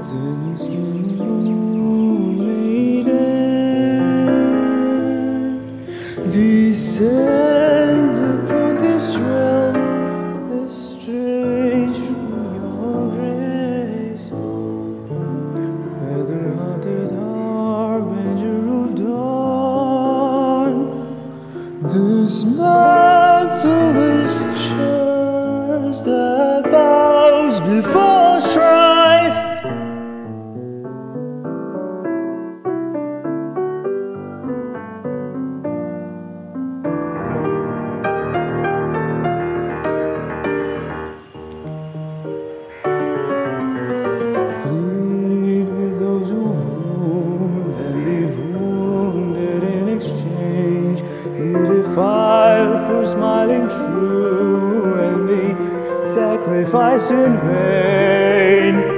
Then his skin moon maiden descends upon this realm, estranged from your grace. Feather-hearted harbinger of dawn, dismantle this church that bows before strife. Plead with those who wound and leave wounded in exchange. Be defiled for smiling true and be sacrificed in vain.